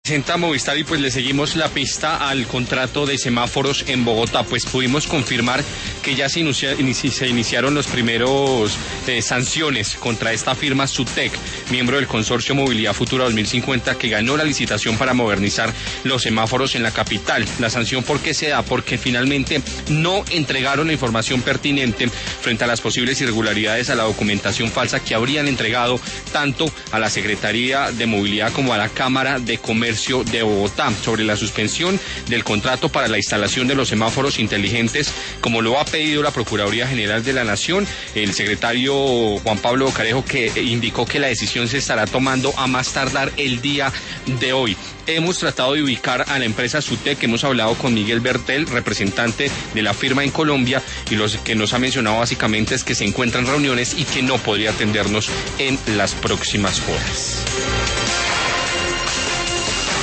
Presenta Movistar y pues le seguimos la pista al contrato de semáforos en Bogotá. Pues pudimos confirmar que ya se iniciaron los primeros sanciones contra esta firma SUTEC, miembro del consorcio Movilidad Futura 2050, que ganó la licitación para modernizar los semáforos en la capital. La sanción, ¿por qué se da? Porque finalmente no entregaron la información pertinente frente a las posibles irregularidades, a la documentación falsa que habrían entregado tanto a la Secretaría de Movilidad como a la Cámara de Comercio de Bogotá sobre la suspensión del contrato para la instalación de los semáforos inteligentes, como lo ha pedido la Procuraduría General de la Nación. El secretario Juan Pablo Carejo, que indicó que la decisión se estará tomando a más tardar el día de hoy. Hemos tratado de ubicar a la empresa SUTEC, hemos hablado con Miguel Bertel, representante de la firma en Colombia, y lo que nos ha mencionado básicamente es que se encuentran reuniones y que no podría atendernos en las próximas horas.